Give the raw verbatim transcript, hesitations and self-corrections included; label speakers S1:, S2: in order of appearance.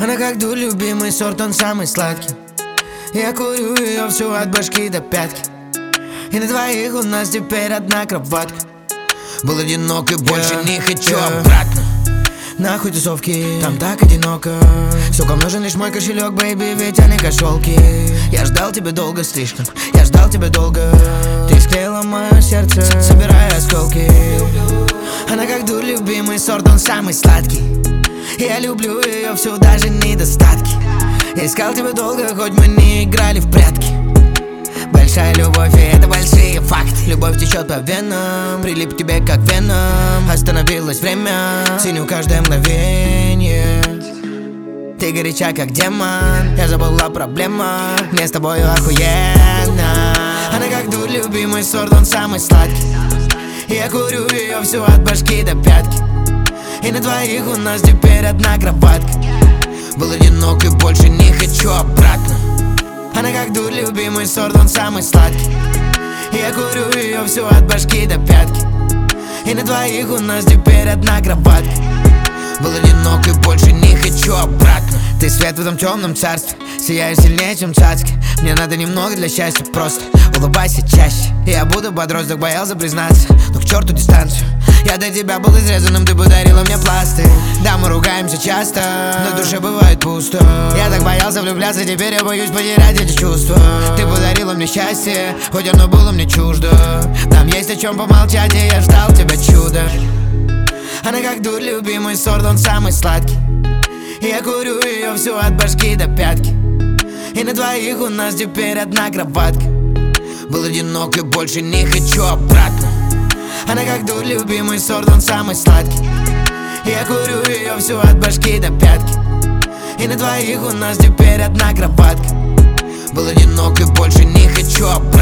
S1: Она как дурь, любимый сорт, он самый сладкий. Я курю ее всю от башки до пятки. И на двоих у нас теперь одна кроватка.
S2: Был одинок и больше
S1: yeah,
S2: не хочу
S1: yeah.
S2: обратно.
S1: Нахуй тусовки, там так одиноко. Сука, нужен лишь мой кошелек, бэйби, ведь они кошелки. Я ждал тебя долго слишком, я ждал тебя долго. Ты склеила мое сердце, собирая осколки. Она как дурь, любимый сорт, он самый сладкий. Я люблю ее всю, даже недостатки. Я искал тебя долго, хоть мы не играли в прятки. Большая любовь, и это большие факты. Любовь течет по венам, прилип к тебе как веном. Остановилось время, ценю каждое мгновение. Ты горяча как демон, я забыл о проблемах. Мне с тобою охуенно. Она как дурь, любимый сорт, он самый сладкий. Я курю ее всю от башки до пятки. И на двоих у нас теперь одна кроватка.
S2: Был одинок и больше не хочу обратно.
S1: Она как дурь, любимый сорт, он самый сладкий. Я курю ее всю от башки до пятки. И на двоих у нас теперь одна кроватка.
S2: Был одинок и больше не хочу обратно.
S1: Ты свет в этом темном царстве, сияешь сильнее, чем цацки. Мне надо немного для счастья, просто улыбайся чаще. Я буду подросток, боялся признаться, но к черту дистанцию. Я до тебя был изрезанным, ты подарила мне пластырь. Да, мы ругаемся часто, но в душе бывает пусто. Я так боялся влюбляться, теперь я боюсь потерять эти чувства. Ты подарила мне счастье, хоть оно было мне чуждо. Нам есть о чем помолчать, и я ждал тебя чудо. Она как дурь, любимый сорт, он самый сладкий. Я курю ее всю от башки до пятки. И на двоих у нас теперь одна кроватка.
S2: Был одинок и больше не хочу обратно.
S1: Она как дурь, любимый сорт, он самый сладкий. Я курю ее всю от башки до пятки. И на двоих у нас теперь одна кроватка.
S2: Был одинок и больше не хочу обратно.